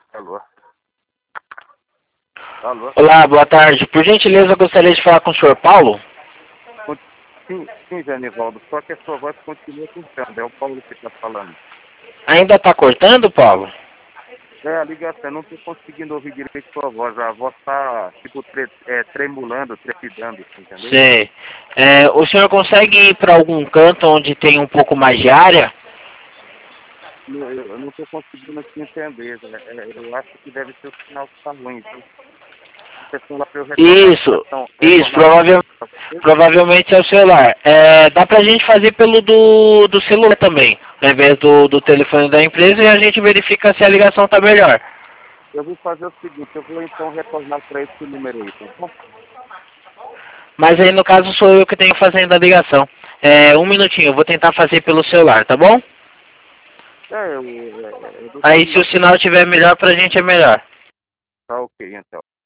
Alô? Alô? Olá, boa tarde. Por gentileza, eu gostaria de falar com o senhor Paulo. Sim, Genivaldo, só que a sua voz continua cortando, é o Paulo que está falando. Ainda está cortando, Paulo? A ligação, eu não estou conseguindo ouvir direito sua voz, a voz está, tipo, tremulando, trepidando, entendeu? Sei. O senhor consegue ir para algum canto onde tem um pouco mais de área? Eu não estou conseguindo te entender, eu acho que deve ser o sinal que está ruim, viu? Você fala para eu Isso, provavelmente é o celular. Dá pra gente fazer pelo do celular também, ao invés do telefone da empresa, e a gente verifica se a ligação tá melhor. Eu vou fazer o seguinte, eu vou então retornar para esse número aí, tá bom? Mas aí no caso sou eu que tenho fazendo a ligação. Um minutinho, eu vou tentar fazer pelo celular, tá bom? Eu Aí se o sinal tiver melhor pra gente é melhor. Tá ok, então.